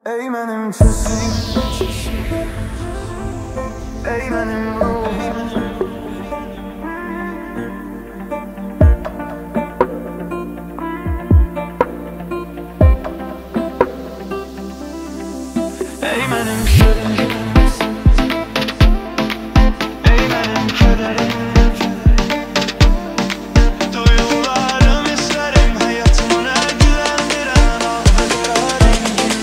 Ey benim sesim, ey benim ruhum, ey benim şerim, ey benim kederim. Duygularım isterim, hayatımı ilgilendiren al ve kara rengim.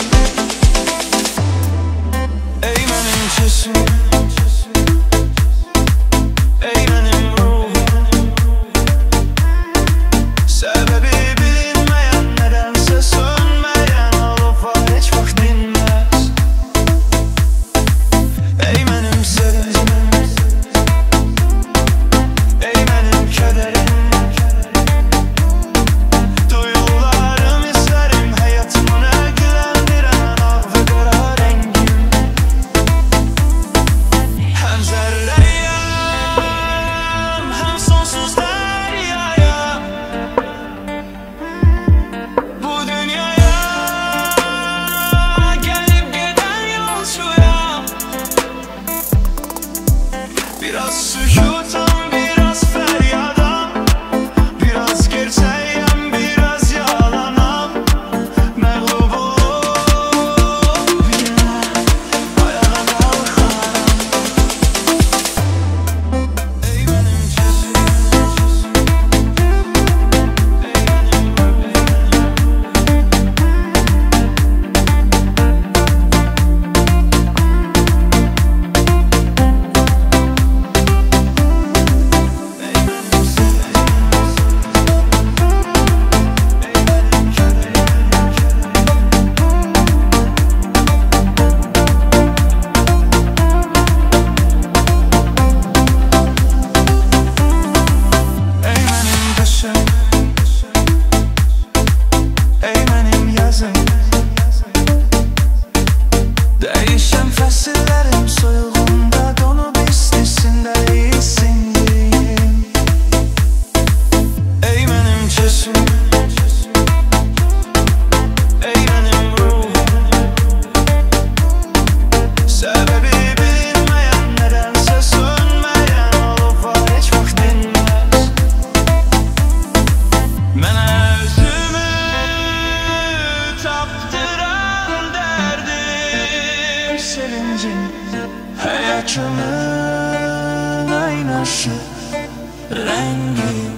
Ey benim sesim, ey benim ruhum, sebebi bilinmeyen, nedense sönmeyen olup var hiç vakit dinmez. Ey benim sevdim, ey benim kederim. Duygularım isterim, hayatımı ilgilendiren al ve kara rengim. Hem zerreye hem sonsuz deryaya, bu dünyaya gelip giden yolcuya. Biraz sükutan, biraz feryadan, biraz gerçeğim, biraz yalanam. Mağlup olup yine ayağa kalkarım. Ey benim sesim, ey benim ruhum, ey benim sesim, ey benim kederim. Ey benim kışım, ey benim yazım, değişen fesillerim soyulduğunda donup istisinde iyisin diyeyim. Ey benim sesim, ey benim ruhum, sebebi bilinmeyen, nedense sönmeyen olup var hiç vakit dinmez. Mənə özümü tapdıran derdim sevincin, hayatımın aynaşı rengi.